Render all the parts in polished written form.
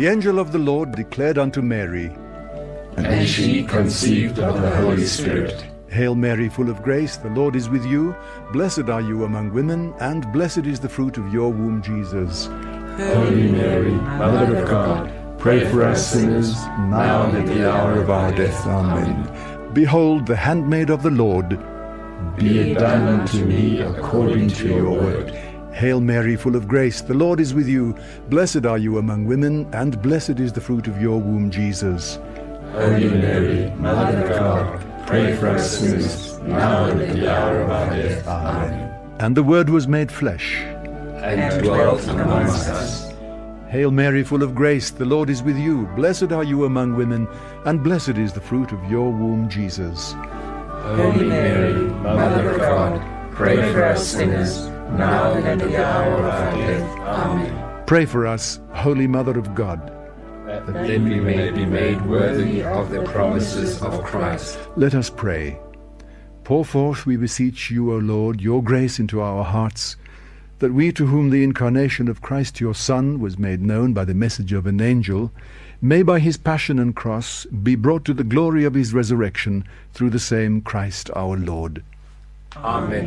the angel of the Lord declared unto Mary, And she conceived of the Holy Spirit. Hail Mary, full of grace, the Lord is with you. Blessed are you among women, and blessed is the fruit of your womb, Jesus. Holy Mary, Mother of God, pray for us sinners, now and at the hour of our death. Amen. Behold, the handmaid of the Lord. Be it done unto me according to your word. Hail Mary, full of grace, the Lord is with you. Blessed are you among women, and blessed is the fruit of your womb, Jesus. Holy Mary, Mother of God, pray for us sinners, now and at the hour of our death. Amen. And the Word was made flesh, and dwelt amongst us. Hail Mary, full of grace, the Lord is with you. Blessed are you among women, and blessed is the fruit of your womb, Jesus. Holy Mary, Mother of God, pray for us sinners, now and at the hour of our death. Amen. Pray for us, Holy Mother of God, that then we may be made worthy of the promises of Christ. Let us pray. Pour forth, we beseech you, O Lord, your grace into our hearts, that we, to whom the incarnation of Christ your Son was made known by the message of an angel, may by his passion and cross be brought to the glory of his resurrection through the same Christ our Lord. Amen.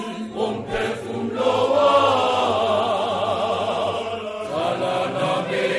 Un perfum loa, la la la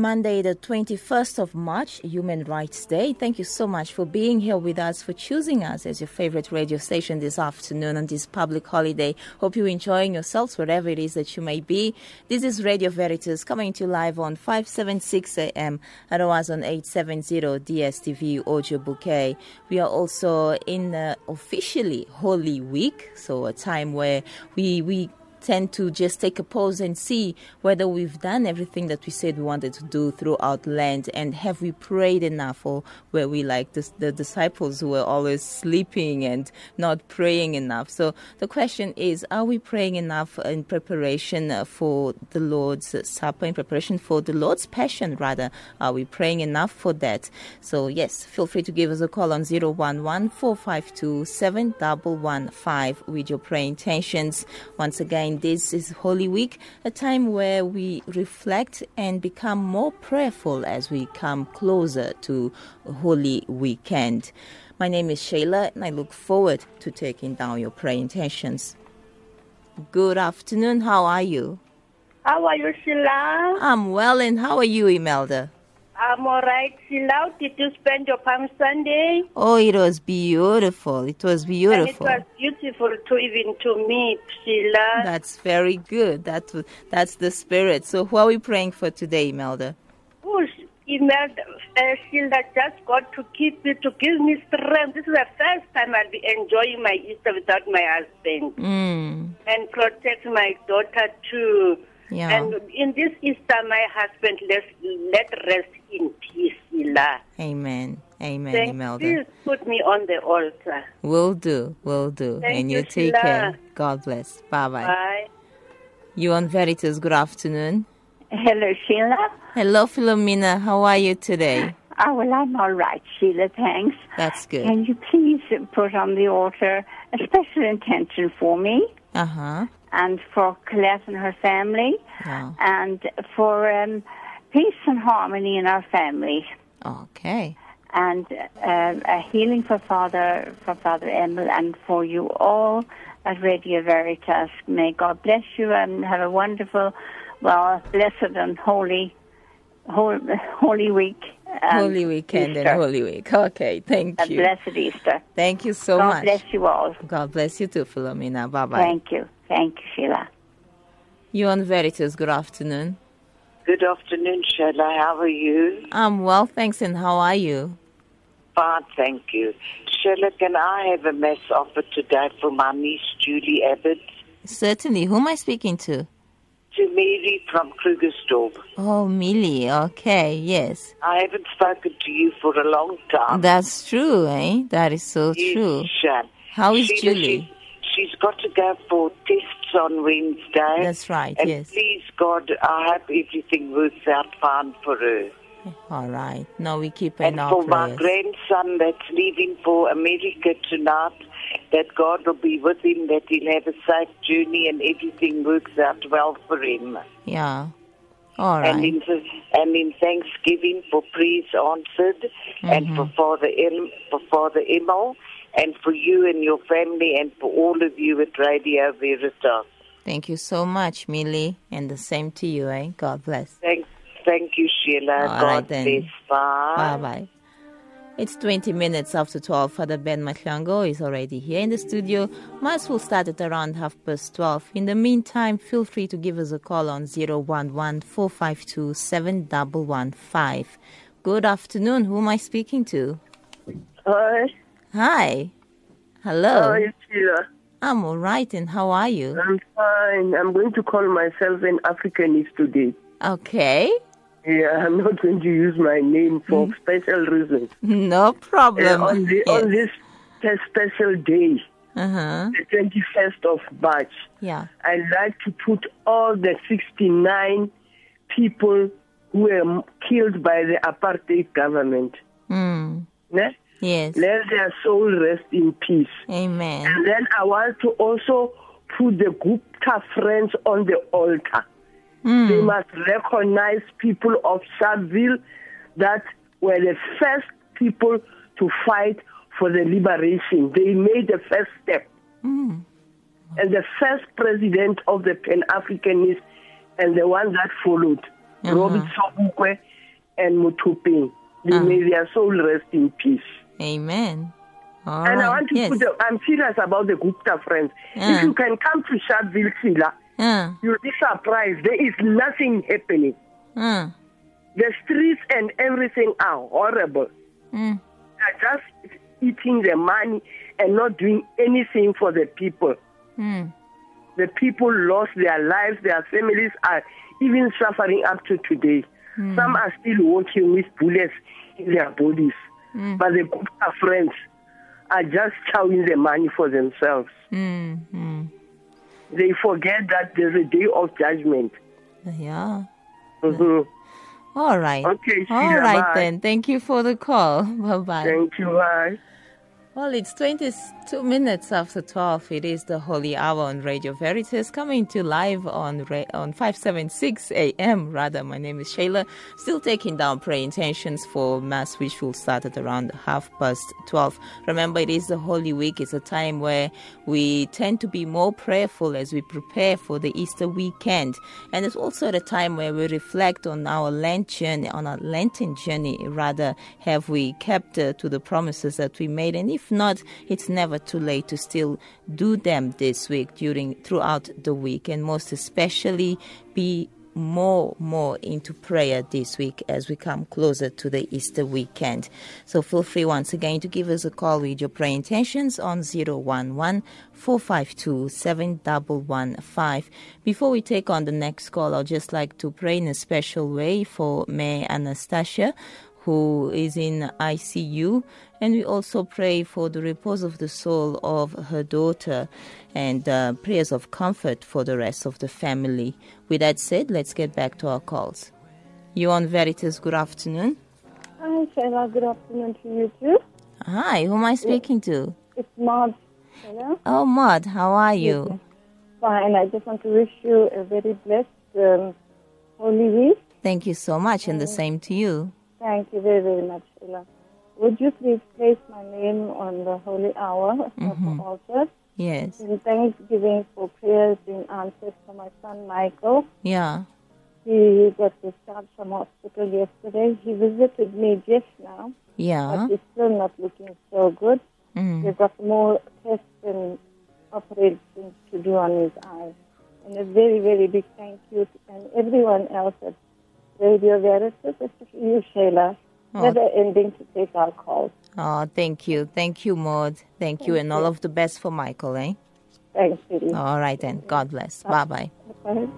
Monday, the 21st of March, Human Rights Day. Thank you so much for being here with us, for choosing us as your favorite radio station this afternoon on this public holiday. Hope you're enjoying yourselves wherever it is that you may be. This is Radio Veritas coming to you live on 576 AM, otherwise on 870 DSTV audio bouquet. We are also in officially Holy Week, so a time where we tend to just take a pause and see whether we've done everything that we said we wanted to do throughout Lent, and have we prayed enough, or were we like the disciples who were always sleeping and not praying enough? So the question is, are we praying enough in preparation for the Lord's Supper, in preparation for the Lord's Passion, rather? Are we praying enough for that? So yes, feel free to give us a call on 011-452-7115 with your prayer intentions. Once again, this is Holy Week, a time where we reflect and become more prayerful as we come closer to Holy Weekend. My name is Shayla, and I look forward to taking down your prayer intentions. Good afternoon. How are you? How are you, Sheila? I'm well, and how are you, Imelda? I'm all right, Sheila. Did you spend your Palm Sunday? Oh, it was beautiful. It was beautiful. And it was beautiful even to meet, Sheila. That's very good. That's the spirit. So who are we praying for today, Imelda? Oh, Imelda, Sheila, just God to keep me, to give me strength. This is the first time I'll be enjoying my Easter without my husband. And protect my daughter too. Yeah. And in this Easter, my husband let rest in peace, Sheila. Amen. Amen, Imelda. Please put me on the altar. Will do. Thank and you you, take Sheila. care. God bless. Bye-bye. Bye. You on Veritas, good afternoon. Hello, Sheila. Hello, Philomena. How are you today? Oh, well, I'm all right, Sheila, thanks. That's good. Can you please put on the altar a special intention for me and for Colette and her family, and for peace and harmony in our family. Okay. And a healing for Father Emil, and for you all at Radio Veritas. May God bless you and have a wonderful, blessed and holy week. Holy Weekend Easter. and Holy Week. Okay, thank you. Blessed Easter. Thank you so God much. bless you all. God bless you too, Philomena. Bye-bye. Thank you, Sheila. You on Veritas, good afternoon. Good afternoon, Sheila. How are you? I'm well, thanks, and how are you? Fine, thank you. Sheila, can I have a mass offer today for my niece, Julie Abbott? Certainly. Who am I speaking to? To Mary from Krugersdorp. Oh, Millie. Okay, yes. I haven't spoken to you for a long time. That's true, eh? That is so true. Sheila. How is Sheila, Julie? She's got to go for tests on Wednesday. That's right, and yes. Please, God, I hope everything works out fine for her. All right. No, we keep in our prayers. And for my grandson that's leaving for America tonight, that God will be with him, that he'll have a safe journey and everything works out well for him. Yeah. All right. And in Thanksgiving for prayers answered, and for Father Emil, and for you and your family, and for all of you at Radio Veritas. Thank you so much, Millie, and the same to you, eh? God bless. Thank you, Sheila. All God right, then. bless. Bye. Bye-bye. It's 20 minutes after 12. Father Ben Matlango is already here in the studio. Mass will start at around 12:30. In the meantime, feel free to give us a call on 011-452-7115. Good afternoon. Who am I speaking to? Hi. Hi. Hello. How are you, Sheila? I'm all right, and how are you? I'm fine. I'm going to call myself an Africanist today. Okay. Yeah, I'm not going to use my name for special reasons. No problem. On this special day, the 21st of March, I'd like to put all the 69 people who were killed by the apartheid government. Yes. Let their soul rest in peace. Amen. And then I want to also put the Gupta friends on the altar. They must recognize people of Sharpeville that were the first people to fight for the liberation. They made the first step. And the first president of the Pan-Africanists and the one that followed, Robert Sobukwe, and Mutuping. May their soul rest in peace. Amen. All and right. I want to I'm serious about the Gupta friends. If you can come to Sharpeville, Sheila, you'll be surprised. There is nothing happening. The streets and everything are horrible. They're just eating the money and not doing anything for the people. The people lost their lives. Their families are even suffering up to today. Some are still walking with bullets in their bodies. But the Gupta friends are just chowing the money for themselves. They forget that there's a day of judgment. Yeah. All right. Okay. All right bye. then. Thank you for the call. Bye-bye. Thank you. Bye. Well, it's 22 minutes after 12. It is the Holy Hour on Radio Veritas, coming to live on 576 AM. Rather, my name is Shayla. Still taking down prayer intentions for Mass, which will start at around 12:30. Remember, it is the Holy Week. It's a time where we tend to be more prayerful as we prepare for the Easter weekend. And it's also the time where we reflect on our Lenten journey. Rather, have we kept to the promises that we made? And if not, it's never too late to still do them this week throughout the week, and most especially be more into prayer this week as we come closer to the Easter weekend. So feel free once again to give us a call with your prayer intentions on 011-452-7115. Before we take on the next call, I'd just like to pray in a special way for May Anastasia, who is in ICU, and we also pray for the repose of the soul of her daughter, and prayers of comfort for the rest of the family. With that said, let's get back to our calls. You on Veritas, good afternoon. Hi, Shayla, good afternoon to you too. Hi, who am I speaking to? It's Maud. Shayla. Oh, Maud, how are you? Yes, fine, I just want to wish you a very blessed Holy Week. Thank you so much, and the same to you. Thank you very, very much, Sheila. Would you please place my name on the Holy Hour of the altar? Yes. In thanksgiving for prayers being answered for my son, Michael. Yeah. He got discharged from hospital yesterday. He visited me just now. Yeah. But he's still not looking so good. He's got more tests and operations to do on his eye. And a very, very big thank you to everyone else at Radio Veritas, especially you, Shayla. Never ending to take our calls. Oh, thank you. Thank you, Maud. Thank you, and all of the best for Michael, eh? Thanks, Judy. All right, then. God bless. Bye-bye. Bye.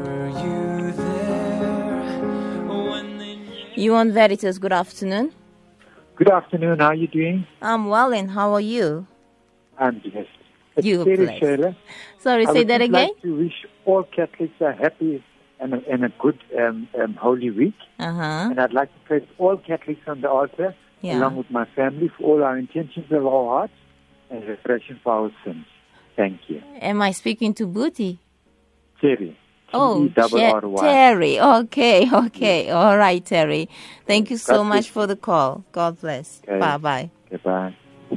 You on Veritas, good afternoon. Good afternoon. How are you doing? I'm well, and how are you? I'm blessed. It's You're very blessed. Shayla. Sorry, say that again? I would like to wish all Catholics a happy and a good Holy Week. And I'd like to place all Catholics on the altar, along with my family, for all our intentions of our hearts and reparation for our sins. Thank you. Am I speaking to Booty? Terry. Oh, T-E-R-R-Y. Terry. Okay. All right, Terry. Thank you so much for the call. God bless. Okay. Bye-bye. Goodbye.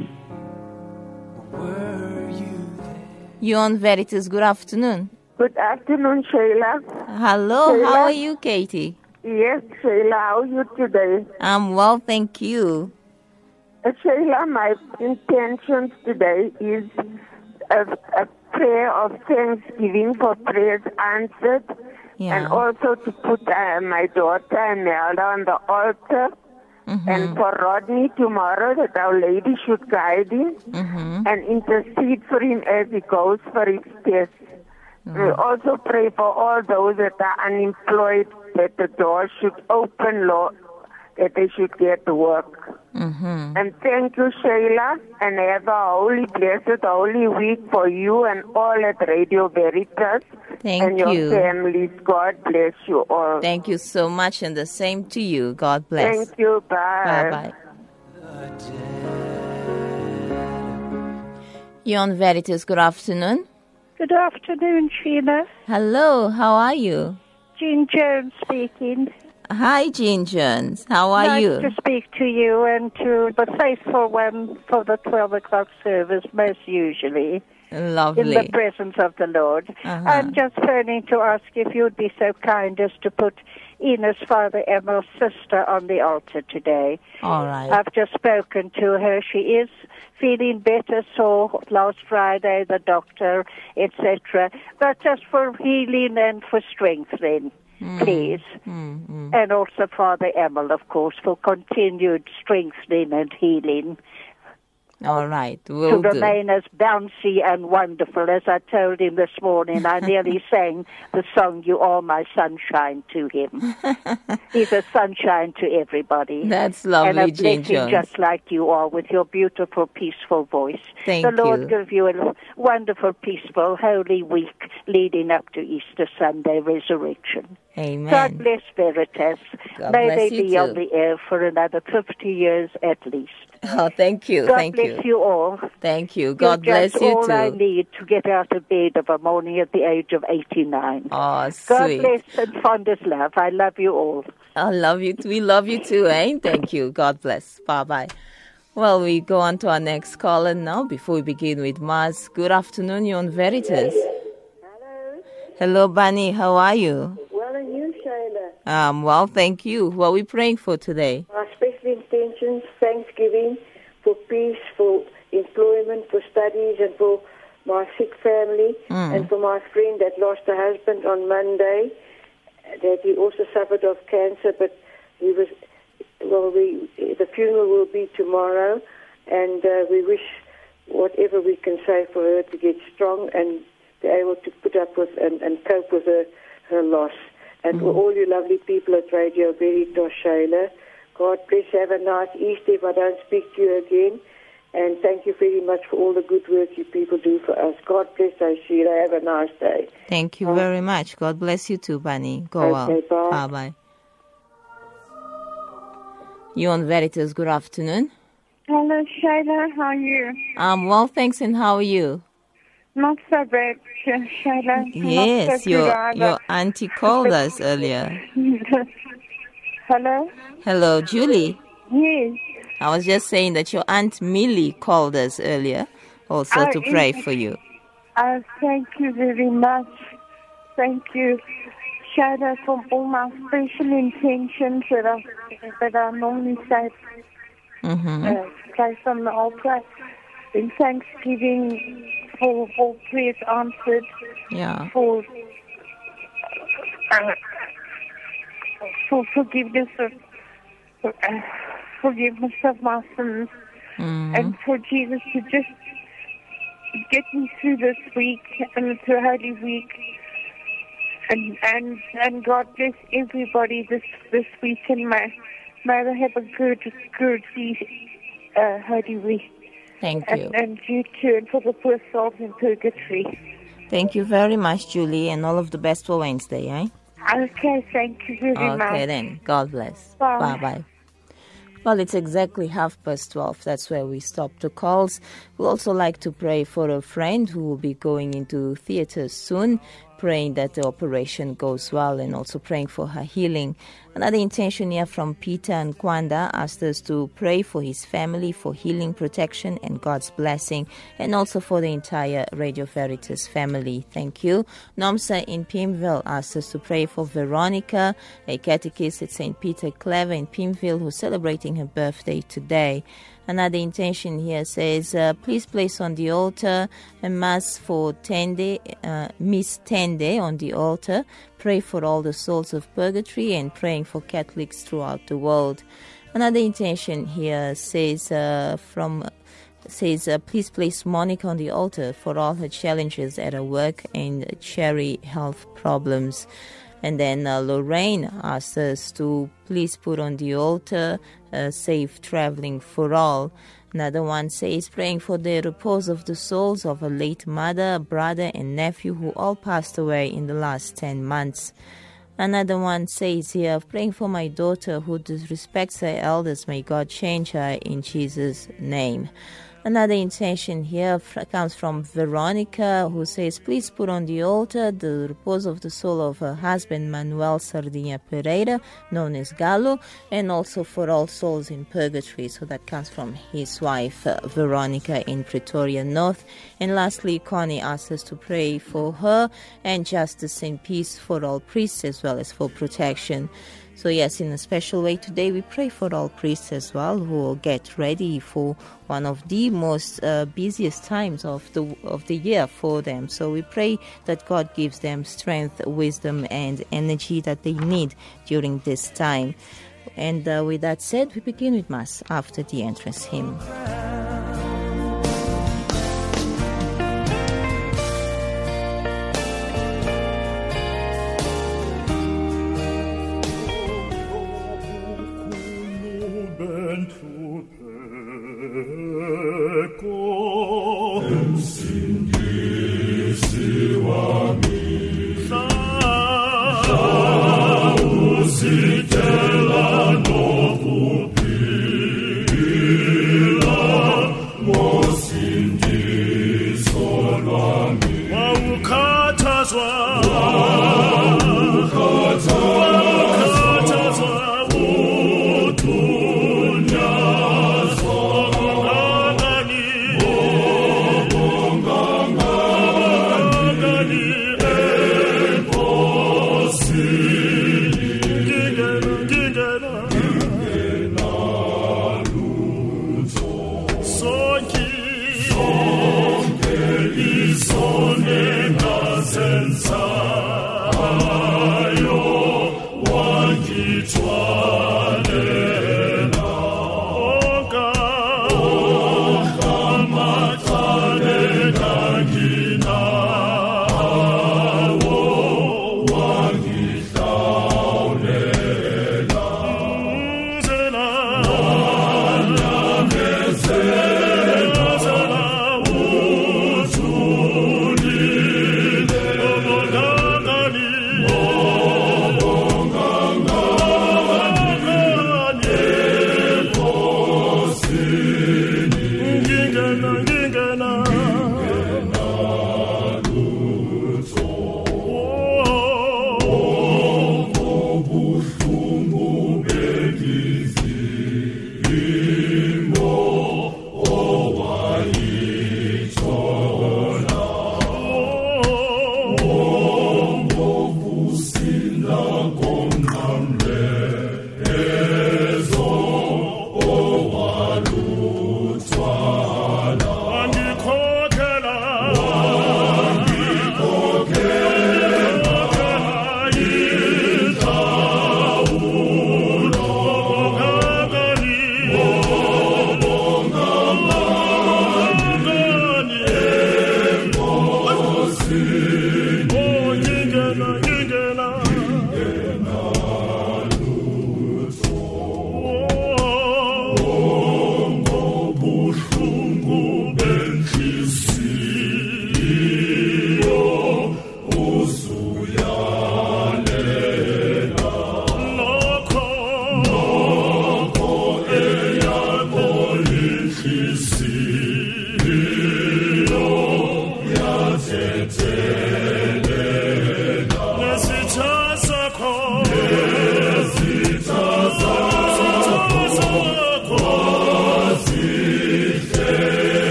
You on Veritas, good afternoon. Good afternoon, Shayla. Hello, Shayla. How are you, Katie? Yes, Shayla, how are you today? I'm well, thank you. Shayla, my intentions today is a prayer of thanksgiving for prayers answered, and also to put my daughter Imelda on the altar, and for Rodney tomorrow, that Our Lady should guide him and intercede for him as he goes for his test. We also pray for all those that are unemployed, that the doors should open, Lord, that they should get to work. And thank you, Shayla, and have a holy, blessed, holy week for you and all at Radio Veritas. Thank you. And you. your families. God bless you all. Thank you so much, and the same to you. God bless. Thank you. Bye. Bye-bye. Yon Veritas, good afternoon. Good afternoon, Sheila. Hello, how are you? Jean Jones speaking. Hi, Jean Jones. How are you? Nice to speak to you and to the faithful one for the 12 o'clock service, most usually. Lovely. In the presence of the Lord. I'm just phoning to ask if you'd be so kind as to put Ines, Father Emma's sister, on the altar today. All right. I've just spoken to her. She is feeling better, so last Friday, the doctor, etc. But just for healing and for strengthening, please. And also Father Emil, of course, for continued strengthening and healing. All right, to remain as bouncy and wonderful. As I told him this morning, I nearly sang the song, You Are My Sunshine, to him. He's a sunshine to everybody. That's lovely, and a Jane blessing, Jones. just like you are, with your beautiful, peaceful voice. Thank the Lord you. give you a wonderful, peaceful, holy week leading up to Easter Sunday resurrection. Amen. God bless Veritas. God May bless they you be too. on the air for another 50 years at least. Oh, thank you. God Thank bless you all. Thank you. God You're bless just you all I too. need to get out of bed of a morning at the age of 89. Oh, God sweet. bless and fondest love. I love you all. I love you. We love you too, eh? Thank you. God bless. Bye-bye. Well, we go on to our next caller now before we begin with Mars. Good afternoon. You're on Veritas. Hello. Hello, Bunny. How are you? Well, and you, Shayla? Well, thank you. Who are we praying for today? Our special intentions, thanksgiving, for peace, for employment, for studies, and for my sick family, and for my friend that lost her husband on Monday, that he also suffered of cancer, but he was, the funeral will be tomorrow, and we wish whatever we can say for her to get strong and be able to put up with and cope with her loss. And for all you lovely people at Radio Veritas, Shayla, God bless. Have a nice Easter if I don't speak to you again. And thank you very much for all the good work you people do for us. God bless you, Sheila. Have a nice day. Thank you very much. God bless you too, Bunny. Go Okay, well. bye. Bye-bye. You on Veritas. Good afternoon. Hello, Shayla. How are you? Well, thanks. And how are you? Not so bad, Shayla. Yes, Not so your good either. auntie called us earlier. Hello? Hello, Julie. Yes. I was just saying that your Aunt Millie called us earlier also to pray for you. Thank you very much. Thank you, Shayla, for all my special intentions that I normally say place on the altar. In thanksgiving for prayers answered. Yeah. For forgiveness of my sins, and for Jesus to just get me through this week and through Holy Week, and God bless everybody this week, and may they have a good Holy Week. Thank you. And you too, and for the poor souls in purgatory. Thank you very much, Julie, and all of the best for Wednesday, eh? Okay, thank you very much. Okay then, God bless. Bye. Bye-bye. Well, it's exactly 12:30. That's where we stop the calls. We'd also like to pray for a friend who will be going into theater soon, praying that the operation goes well and also praying for her healing. Another intention here from Peter and Kwanda asked us to pray for his family, for healing, protection, and God's blessing, and also for the entire Radio Veritas family. Thank you. Nomsa in Pimville asked us to pray for Veronica, a catechist at St. Peter Clever in Pimville, who's celebrating her birthday today. Another intention here says, please place on the altar a mass for Miss Tende on the altar. Pray for all the souls of purgatory and praying for Catholics throughout the world. Another intention here says, please place Monica on the altar for all her challenges at her work and Cherry health problems. And then Lorraine asked us to please put on the altar safe traveling for all. Another one says praying for the repose of the souls of a late mother, brother, and nephew who all passed away in the last 10 months. Another one says here, praying for my daughter who disrespects her elders. May God change her in Jesus' name. Another intention here comes from Veronica, who says, please put on the altar the repose of the soul of her husband, Manuel Sardinha Pereira, known as Galo, and also for all souls in purgatory. So that comes from his wife, Veronica, in Pretoria North. And lastly, Connie asks us to pray for her and justice and peace for all priests, as well as for protection. So yes, in a special way today, we pray for all priests as well, who will get ready for one of the most busiest times of the year for them. So we pray that God gives them strength, wisdom, and energy that they need during this time. And with that said, we begin with Mass after the entrance hymn.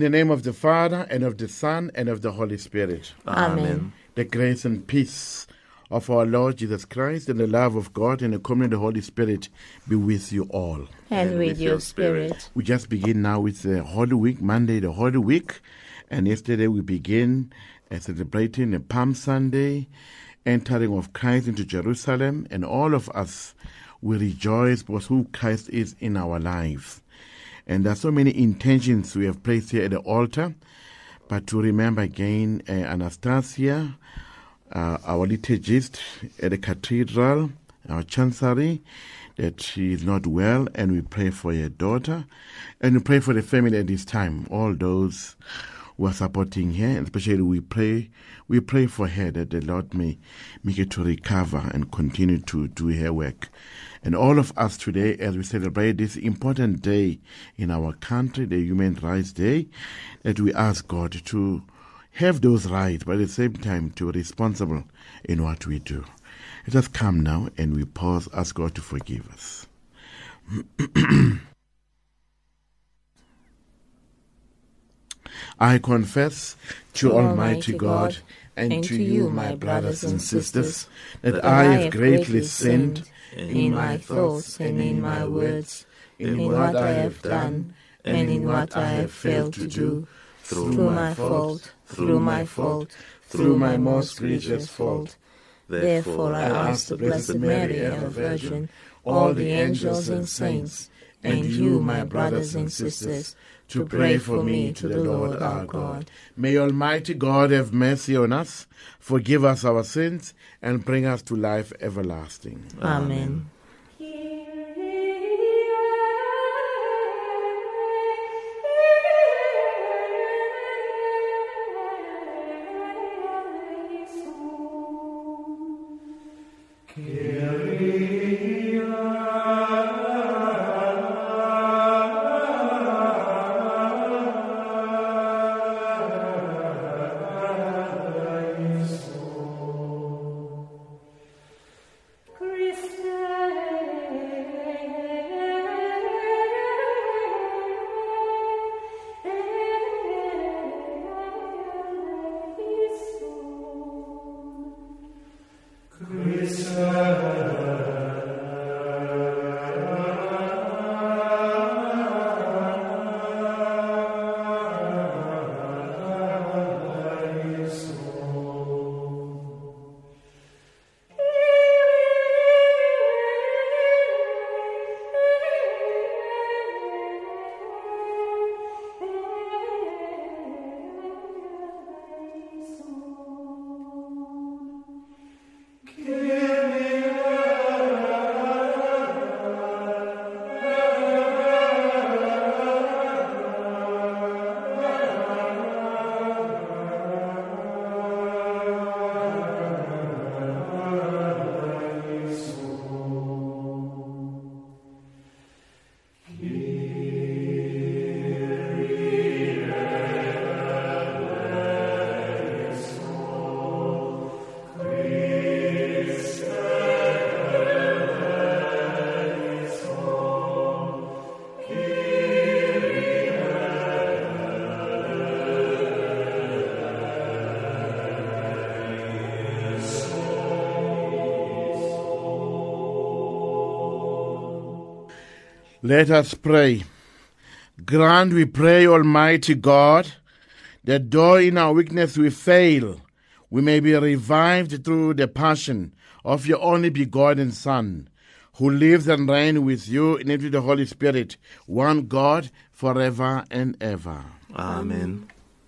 the name of the Father, and of the Son, and of the Holy Spirit. Amen. The grace and peace of our Lord Jesus Christ, and the love of God, and the communion of the Holy Spirit be with you all. And with your spirit. We just begin now with the Holy Week, Monday, the Holy Week. And yesterday we began celebrating the Palm Sunday, entering of Christ into Jerusalem. And all of us will rejoice because who Christ is in our lives. And there are so many intentions we have placed here at the altar. But to remember again, Anastasia, our liturgist at the cathedral, our chancery, that she is not well, and we pray for your daughter, and we pray for the family at this time, all those who are supporting her, and especially we pray for her that the Lord may make her to recover and continue to do her work. And all of us today, as we celebrate this important day in our country, the Human Rights Day, that we ask God to have those rights, but at the same time to be responsible in what we do. Let us come now and we pause, ask God to forgive us. I confess to Almighty God and to you, my brothers and sisters, that I have greatly sinned in my thoughts and in my words, in what I have done and in what I have failed to do, through my fault, through my most grievous fault. Therefore I ask the Blessed Mary, ever Virgin, all the angels and saints, and you, my brothers and sisters, to pray for me to the Lord our God. May Almighty God have mercy on us, forgive us our sins, and bring us to life everlasting. Amen. Let us pray. Grant, we pray, Almighty God, that though in our weakness we fail, we may be revived through the passion of your only begotten Son, who lives and reigns with you in the Holy Spirit, one God, forever and ever. Amen.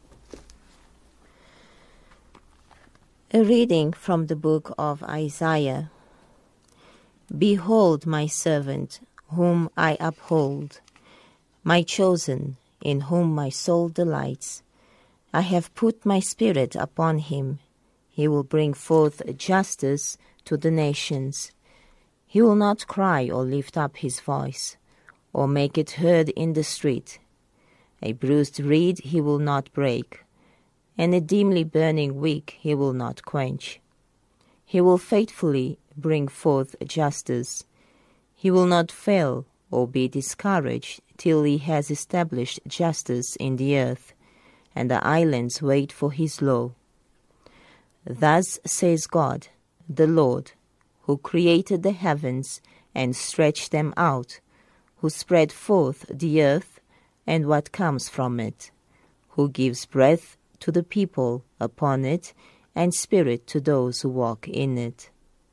A reading from the book of Isaiah. Behold my servant, whom I uphold, my chosen, in whom my soul delights. I have put my spirit upon him. He will bring forth justice to the nations. He will not cry or lift up his voice, or make it heard in the street. A bruised reed he will not break, and a dimly burning wick he will not quench. He will faithfully bring forth justice. He will not fail or be discouraged till he has established justice in the earth. and the islands wait for his law. Thus says God, the Lord, who created the heavens and stretched them out, who spread forth the earth and what comes from it, who gives breath to the people upon it, and spirit to those who walk in it.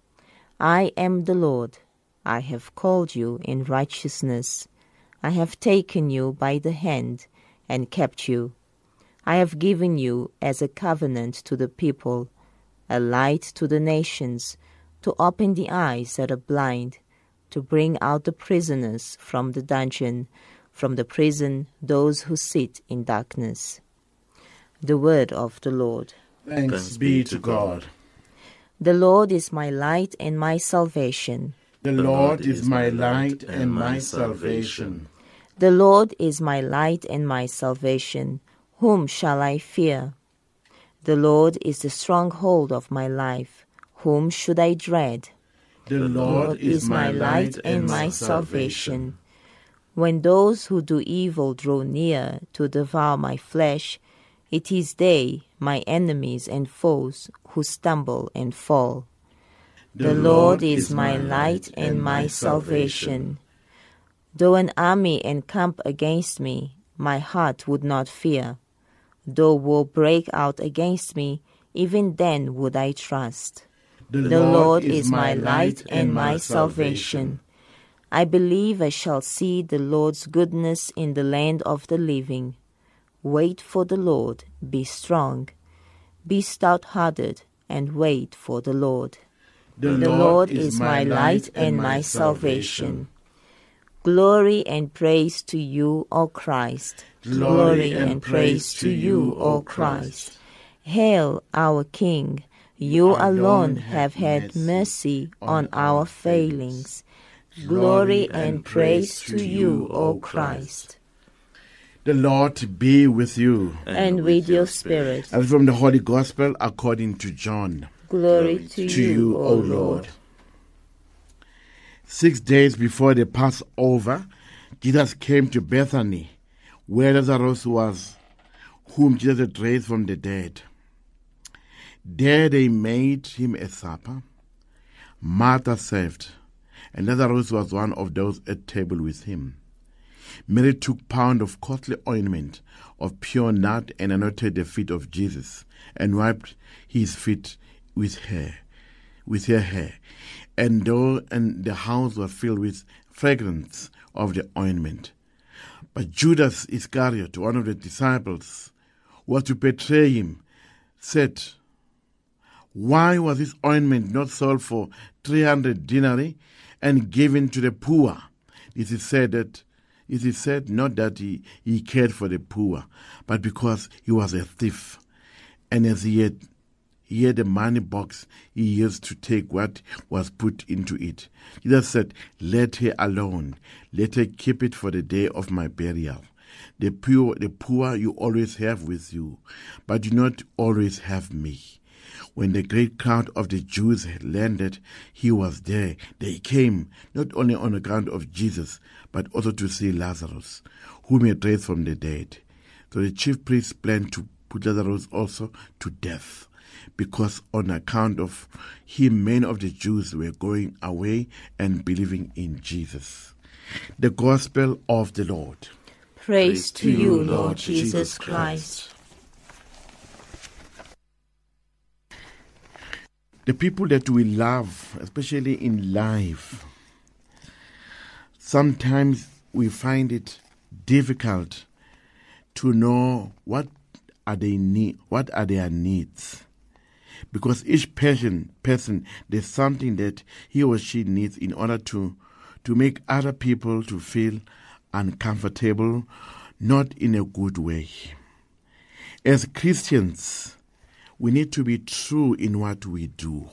I am the Lord. I have called you in righteousness. I have taken you by the hand and kept you. I have given you as a covenant to the people, a light to the nations, to open the eyes that are blind, to bring out the prisoners from the dungeon, from the prison those who sit in darkness. The word of the Lord. Thanks be to God. The Lord is my light and my salvation. The Lord is my light and my salvation. The Lord is my light and my salvation. Whom shall I fear? The Lord is the stronghold of my life. Whom should I dread? The Lord is my light and my salvation. When those who do evil draw near to devour my flesh, it is they, my enemies and foes, who stumble and fall. The Lord is my light and my salvation. Though an army encamp against me, my heart would not fear. Though war break out against me, even then would I trust. The Lord is my light and my salvation. I believe I shall see the Lord's goodness in the land of the living. Wait for the Lord, be strong. Be stout-hearted, and wait for the Lord. The Lord is my light and my salvation. Glory and praise to you, O Christ. Glory and praise to you, O Christ. Hail, our King. You alone have had mercy on our failings. Glory and praise to you, O Christ. The Lord be with you. And with your spirit. And from the Holy Gospel according to John. Glory to you, O Lord. 6 days before the Passover, Jesus came to Bethany, where Lazarus was, whom Jesus had raised from the dead. There they made him a supper. Martha served, and Lazarus was one of those at table with him. Mary took a pound of costly ointment of pure nard and anointed the feet of Jesus, and wiped his feet with her hair. And the house was filled with fragrance of the ointment. But Judas Iscariot, one of the disciples, who was to betray him, said, "Why was this ointment not sold for 300 denarii and given to the poor?" It is said not that he cared for the poor, but because he was a thief. And as he had a money box, he used to take what was put into it. Jesus said, "Let her alone. Let her keep it for the day of my burial. The poor you always have with you, but do not always have me." When the great crowd of the Jews had landed, he was there. They came not only on account of Jesus, but also to see Lazarus, whom he had raised from the dead. So the chief priests planned to put Lazarus also to death, because on account of him many of the Jews were going away and believing in Jesus. The Gospel of the Lord. Praise to you, Lord Jesus Christ. The people that we love, especially in life, sometimes we find it difficult to know what are their needs. Because each person, there's something that he or she needs in order to make other people to feel uncomfortable, not in a good way. As Christians, we need to be true in what we do.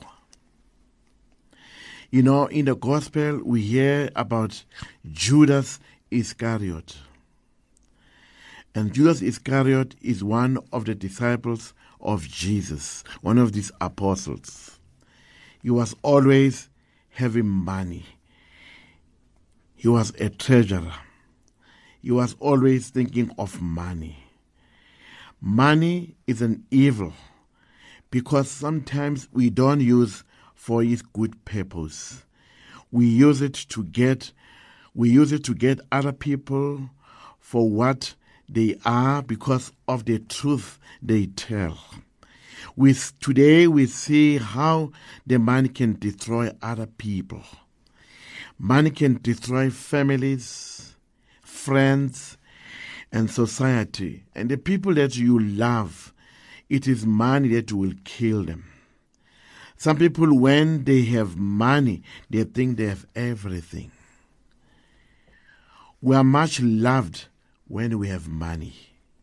You know, in the Gospel, we hear about Judas Iscariot. And Judas Iscariot is one of the disciples of Jesus, one of these apostles. He was always having money. He was a treasurer. He was always thinking of money. Money is an evil because sometimes we don't use for its good purpose. We use it to get other people for what they are because of the truth they tell. Today we see how the money can destroy other people. Money can destroy families, friends, and society. And the people that you love, it is money that will kill them. Some people, when they have money, they think they have everything. We are much loved when we have money.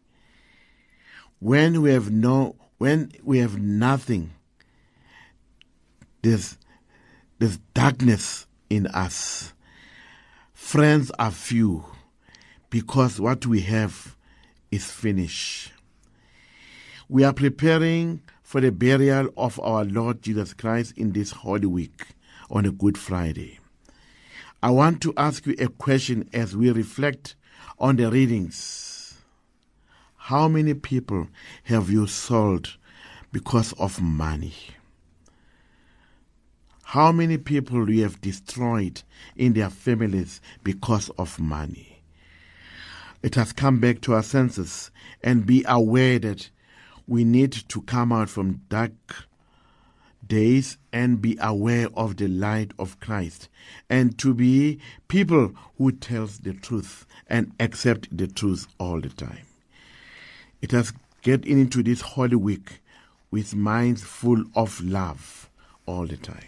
When we have nothing, there's darkness in us. Friends are few because what we have is finished. We are preparing for the burial of our Lord Jesus Christ in this Holy Week on a Good Friday. I want to ask you a question as we reflect on the readings. How many people have you sold because of money? How many people you have destroyed in their families because of money? Let us come back to our senses and be aware that we need to come out from dark days and be aware of the light of Christ, and to be people who tells the truth and accept the truth all the time. Let us get into this Holy Week with minds full of love all the time.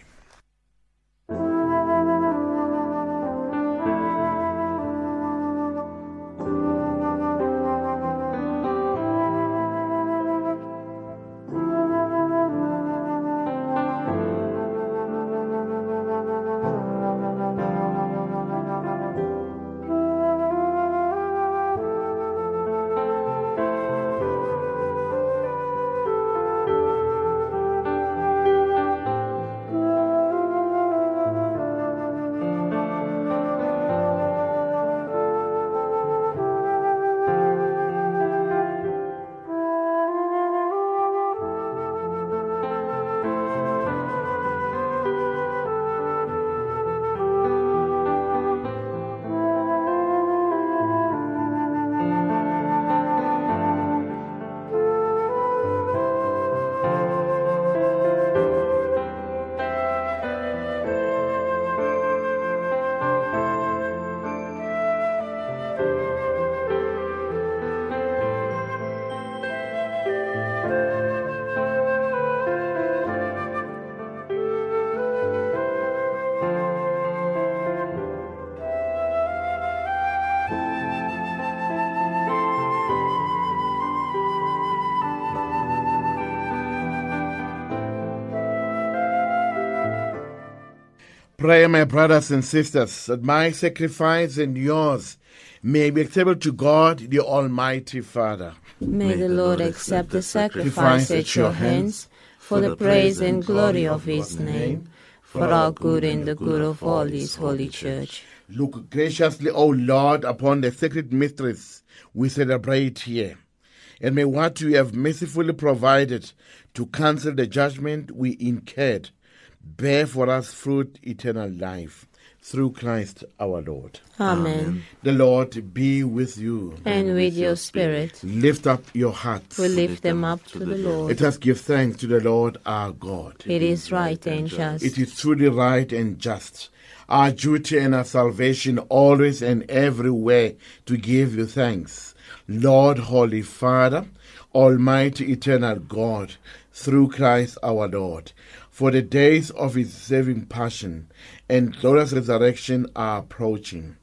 Pray, my brothers and sisters, that my sacrifice and yours may be acceptable to God, the Almighty Father. May the Lord accept the sacrifice at your hands for the praise and glory of his name, for our good and the good of all his holy church. Look graciously, O Lord, upon the sacred mysteries we celebrate here, and may what you have mercifully provided to cancel the judgment we incurred bear for us fruit eternal life, through Christ our Lord. Amen. The Lord be with you. And with your spirit. Lift up your hearts. We lift them up to the Lord. Let us give thanks to the Lord our God. It is right and just. It is truly right and just, our duty and our salvation, always and everywhere to give you thanks, Lord, Holy Father, Almighty Eternal God, through Christ our Lord. For the days of his saving passion and glorious resurrection are approaching,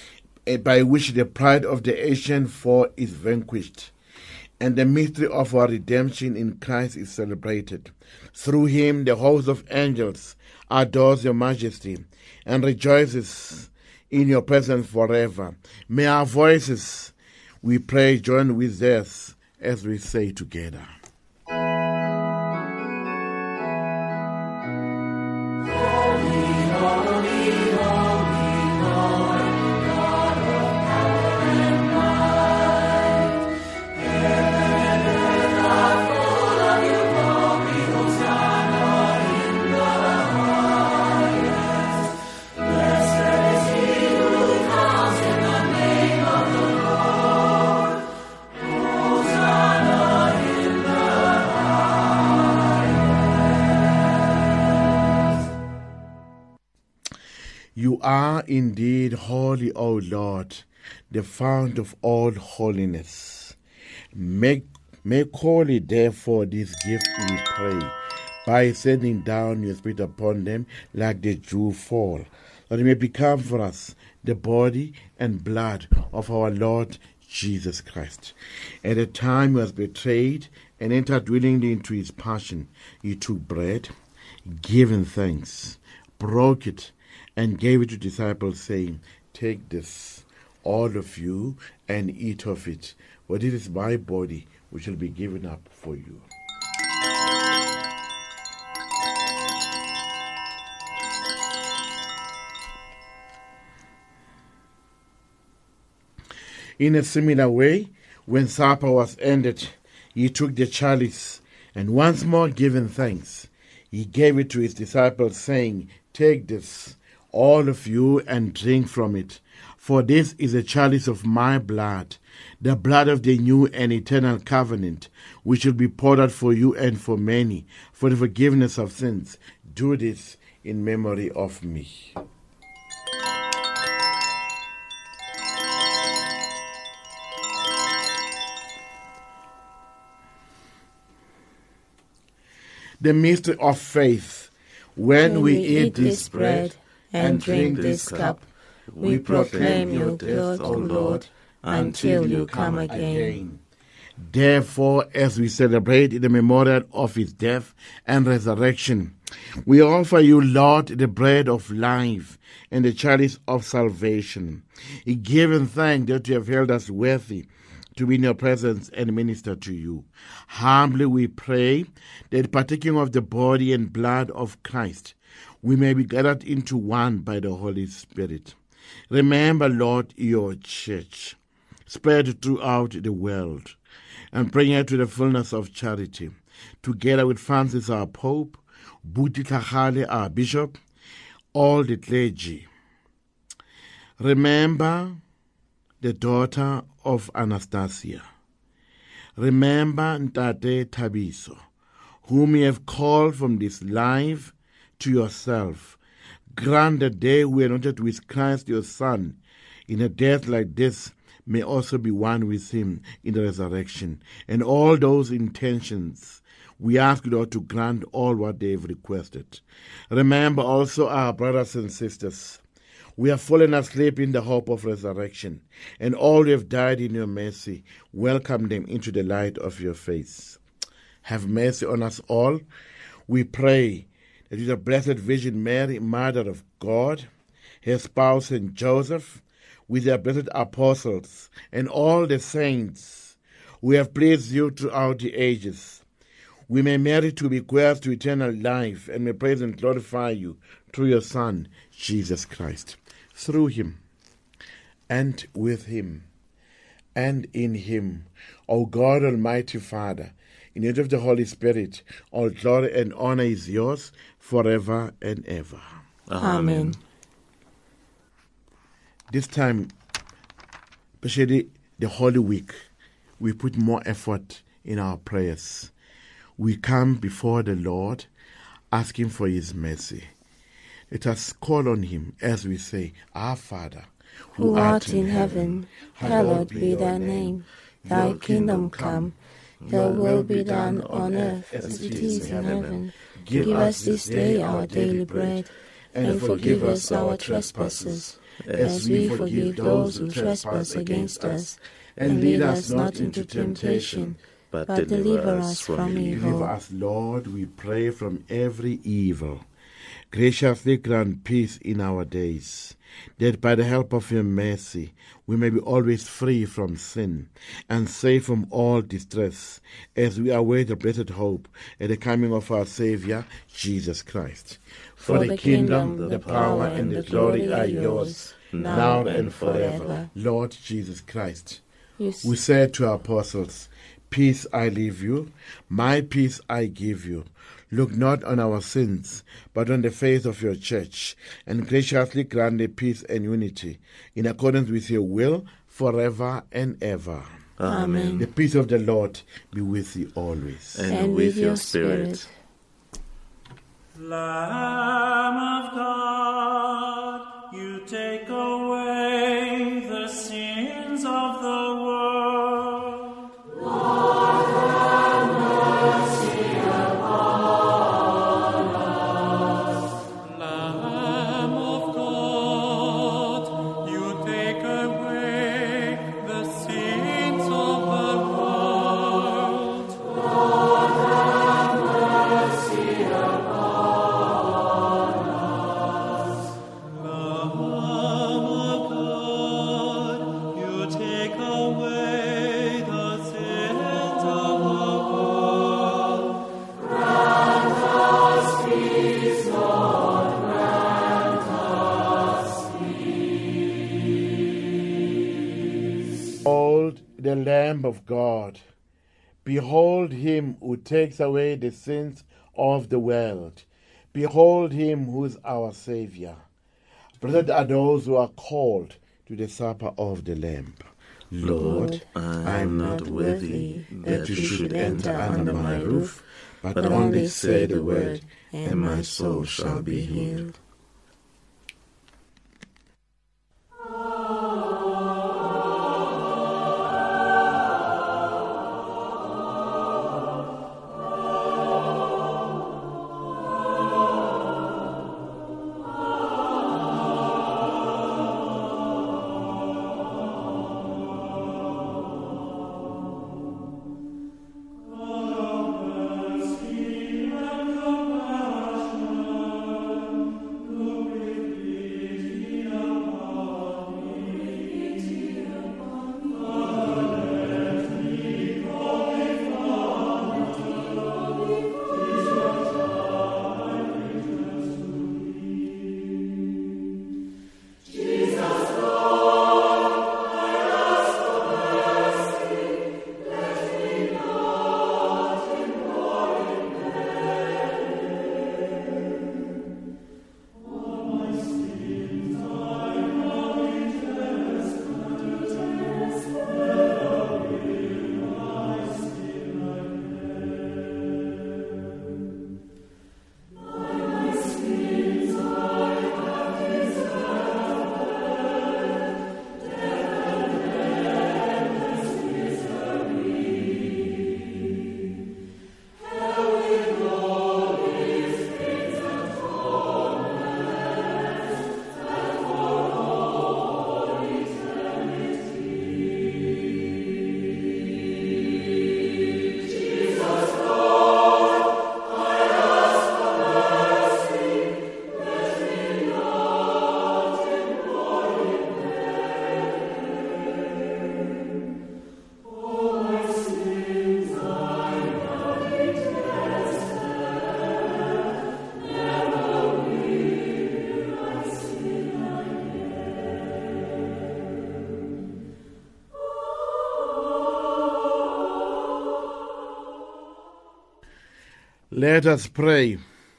by which the pride of the ancient foe is vanquished, and the mystery of our redemption in Christ is celebrated. Through him the host of angels adores your majesty and rejoices in your presence forever. May our voices, we pray, join with theirs as we say together. Heaven and You are indeed holy, O Lord, the fount of all holiness. Make holy, therefore, this gift, we pray, by sending down your Spirit upon them like the dew fall, that it may become for us the body and blood of our Lord Jesus Christ. At the time he was betrayed and entered willingly into his passion, he took bread, giving thanks, broke it, and gave it to disciples, saying, "Take this, all of you, and eat of it, for this is my body, which will be given up for you." In a similar way, when supper was ended, he took the chalice, and once more giving thanks, he gave it to his disciples, saying, "Take this, all of you, and drink from it, for this is a chalice of my blood, the blood of the new and eternal covenant, which will be poured out for you and for many, for the forgiveness of sins. Do this in memory of me." The mystery of faith. When we eat this bread and drink this cup, we proclaim your death, O Lord, until you come again. Therefore, as we celebrate the memorial of his death and resurrection, we offer you, Lord, the bread of life and the chalice of salvation, giving thanks that you have held us worthy to be in your presence and minister to you. Humbly we pray that, partaking of the body and blood of Christ, we may be gathered into one by the Holy Spirit. Remember, Lord, your church, spread throughout the world, and bring her to the fullness of charity, together with Francis, our Pope, Buti Tlhagale, our Bishop, all the clergy. Remember the daughter of Anastasia. Remember Ntate Thabiso, whom you have called from this life to yourself. Grant that they who are anointed with Christ your Son in a death like this may also be one with him in the resurrection. And all those intentions, we ask you, Lord, to grant all what they have requested. Remember also our brothers and sisters. We have fallen asleep in the hope of resurrection, and all who have died in your mercy, welcome them into the light of your face. Have mercy on us all. We pray that with the Blessed Virgin Mary, Mother of God, her spouse Saint Joseph, with their blessed apostles, and all the saints who have pleased you throughout the ages, we may merit to bequeath to eternal life, and may praise and glorify you through your Son, Jesus Christ. Through him, and with him, and in him, O God, Almighty Father, in the name of the Holy Spirit, all glory and honor is yours forever and ever. Amen. This time, especially the Holy Week, we put more effort in our prayers. We come before the Lord, asking for his mercy. Let us call on him as we say, Our Father, who art in heaven, hallowed be thy name. Thy kingdom come, thy will be done on earth as it is in heaven. Give us this day our daily bread, and forgive us our trespasses, as we forgive those who trespass against us. And lead us not into temptation, but deliver us from evil. Deliver us, Lord, we pray, from every evil. Graciously grant peace in our days, that by the help of your mercy we may be always free from sin and safe from all distress, as we await the blessed hope at the coming of our Saviour, Jesus Christ. For the kingdom, the power, and the glory are yours, now and forever. Lord Jesus Christ, we said to our apostles, Peace I leave you, my peace I give you. Look not on our sins, but on the faith of your church, and graciously grant the peace and unity, in accordance with your will, forever and ever. Amen. The peace of the Lord be with you always. And with your spirit. Lamb of God, the Lamb of God. Behold him who takes away the sins of the world. Behold him who is our Savior. Blessed are those who are called to the supper of the Lamb. Lord, I am not worthy that you should enter under my roof, but only say the word, and my soul shall be healed. Let us pray.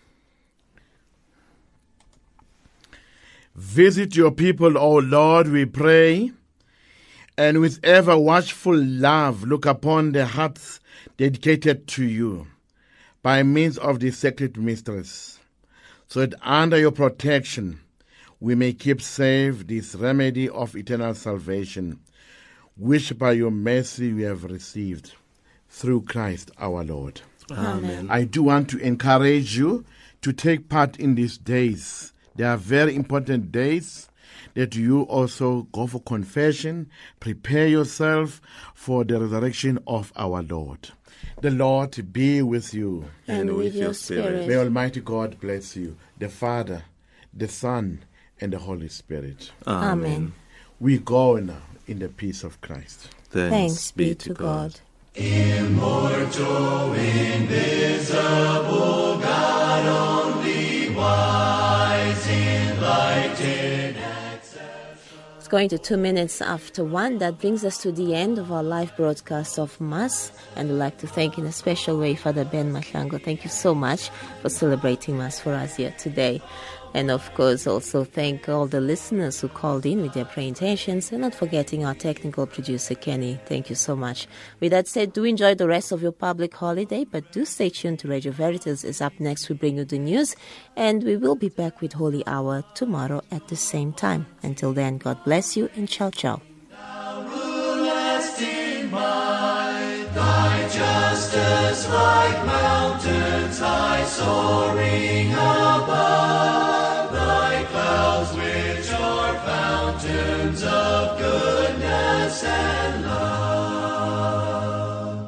Visit your people, O Lord, we pray, and with ever watchful love look upon the hearts dedicated to you by means of the sacred mysteries, so that under your protection we may keep safe this remedy of eternal salvation, which by your mercy we have received through Christ our Lord. Amen. I do want to encourage you to take part in these days. They are very important days that you also go for confession, prepare yourself for the resurrection of our Lord. The Lord be with you. And with your spirit. May Almighty God bless you, the Father, the Son, and the Holy Spirit. Amen. We go now in the peace of Christ. Thanks be to God. Immortal, invisible God, only wise, enlightened, accessible. It's going to 2 minutes after 1. That brings us to the end of our live broadcast of Mass. And we'd like to thank in a special way Father Ben Mahlangu. Thank you so much for celebrating Mass for us here today. And of course, also thank all the listeners who called in with their prayer intentions, and not forgetting our technical producer, Kenny. Thank you so much. With that said, do enjoy the rest of your public holiday, but do stay tuned to Radio Veritas. Is up next, we bring you the news, and we will be back with Holy Hour tomorrow at the same time. Until then, God bless you, and ciao, ciao. Thou rulest in might, thy justice like mountains high soaring above. Clouds which are fountains of goodness and love.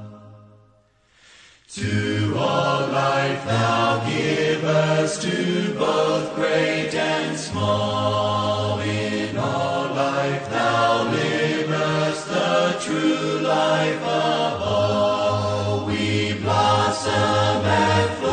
To all life thou givest, to both great and small. In all life thou livest the true life of all. We blossom and